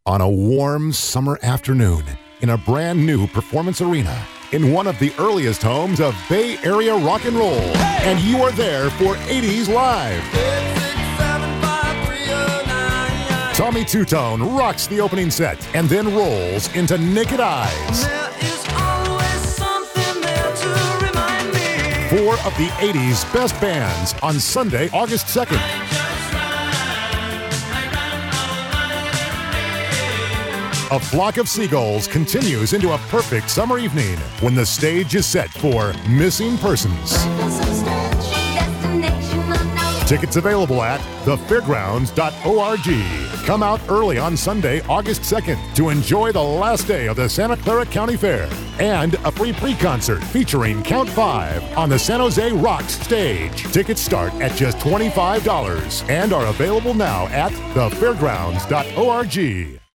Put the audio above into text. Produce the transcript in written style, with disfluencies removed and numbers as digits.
On a warm summer afternoon in a brand new performance arena in one of the earliest homes of Bay Area rock and roll. And you are there for 80s Live. Tommy Two-Tone rocks the opening set and then rolls into Naked Eyes. Four of the 80s best bands on Sunday, August 2nd. A Flock of Seagulls continues into a perfect summer evening when the stage is set for Missing Persons. Tickets available at thefairgrounds.org. Come out early on Sunday, August 2nd to enjoy the last day of the Santa Clara County Fair and a free pre-concert featuring Count 5 on the San Jose Rocks stage. Tickets start at just $25 and are available now at thefairgrounds.org.